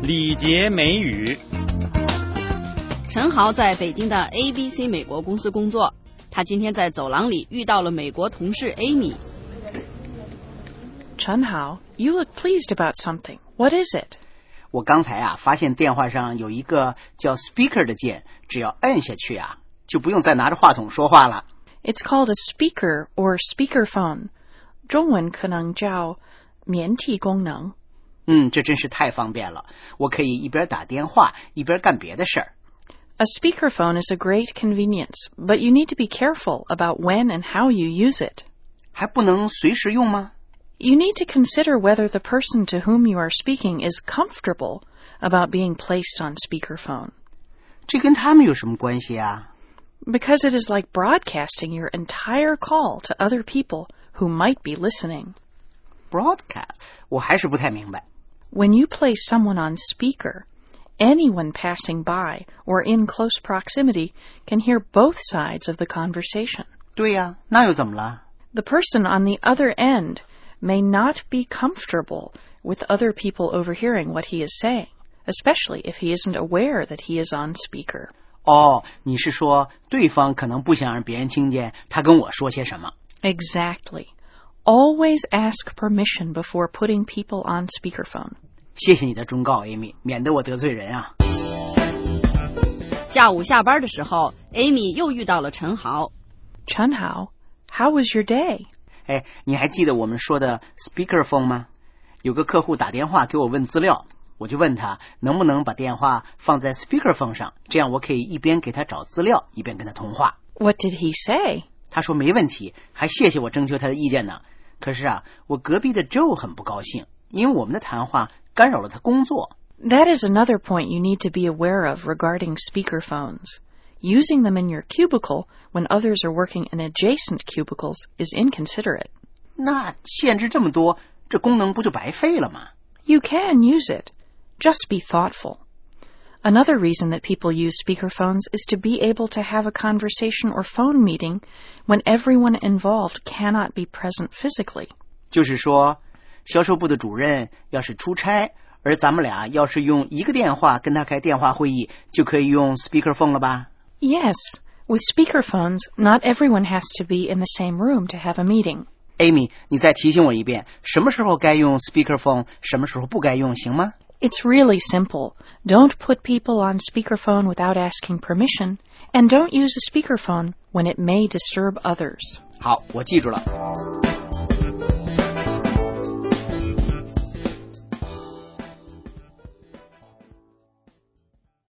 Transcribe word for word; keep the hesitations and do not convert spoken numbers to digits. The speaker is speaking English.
礼节美语。 陈豪在北京的 A B C 美国公司工作，他今天在走廊里遇到了美国同事 Amy。 陈豪, you look pleased about something. What is it? 我刚才啊发现电话上有一个叫 speaker 的键，只要按下去啊就不用再拿着话筒说话了。 It's called a speaker or speakerphone. 中文可能叫免提功能。 嗯，这真是太方便了，我可以一边打电话一边干别的事儿。 A speakerphone is a great convenience, but you need to be careful about when and how you use it. 还不能随时用吗？ You need to consider whether the person to whom you are speaking is comfortable about being placed on speakerphone. 这跟他们有什么关系啊？ Because it is like broadcasting your entire call to other people who might be listening. Broadcast? 我还是不太明白。 When you place someone on speaker, anyone passing by or in close proximity can hear both sides of the conversation. 对呀，那又怎么了？ The person on the other end may not be comfortable with other people overhearing what he is saying, especially if he isn't aware that he is on speaker. 哦，你是说对方可能不想让别人听见他跟我说些什么？ Exactly. Always ask permission before putting people on speakerphone. 谢谢你的忠告 Amy， 免得我得罪人啊。 下午下班的时候 Amy 又遇到了陈豪。 Chen Hao, how was your day? 哎，你还记得我们说的 speakerphone 吗？有个客户打电话给我问资料，我就问他能不能把电话放在 speakerphone 上，这样我可以一边给他找资料一边跟他通话。 What did he say? 他说没问题，还谢谢我征求他的意见呢。可是啊，我隔壁的 Joe 很不高兴，因为我们的谈话干扰了他工作。 That is another point you need to be aware of regarding speakerphones. Using them in your cubicle when others are working in adjacent cubicles is inconsiderate. 那限制这么多，这功能不就白费了吗？ You can use it. Just be thoughtful. Another reason that people use speakerphones is to be able to have a conversation or phone meeting when everyone involved cannot be present physically. 就是说，销售部的主任要是出差，而咱们俩要是用一个电话跟他开电话会议，就可以用 speakerphone 了吧？ Yes, with speakerphones, not everyone has to be in the same room to have a meeting. Amy, 你再提醒我一遍，什么时候该用 speakerphone， 什么时候不该用，行吗？ It's really simple. Don't put people on speakerphone without asking permission, and don't use a speakerphone when it may disturb others. 好，我记住了。